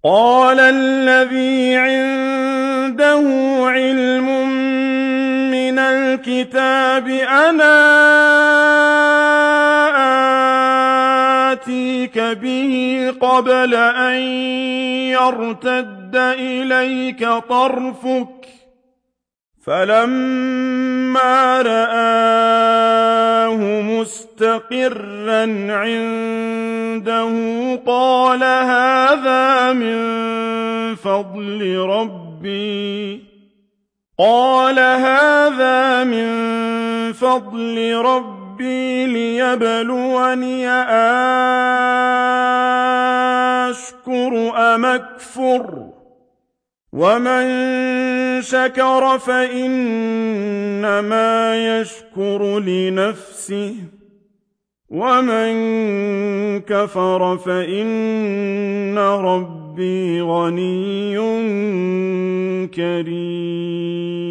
قال الذي عنده علم من الكتاب أنا آتيك به قبل أن يرتد إليك طرفك فلما رآه مستقرا عنده قال هذا من فضل ربي ليبلوني أشكر أم أكفر ومن شكر فإنما يشكر لنفسه ومن كفر فإن ربي غني كريم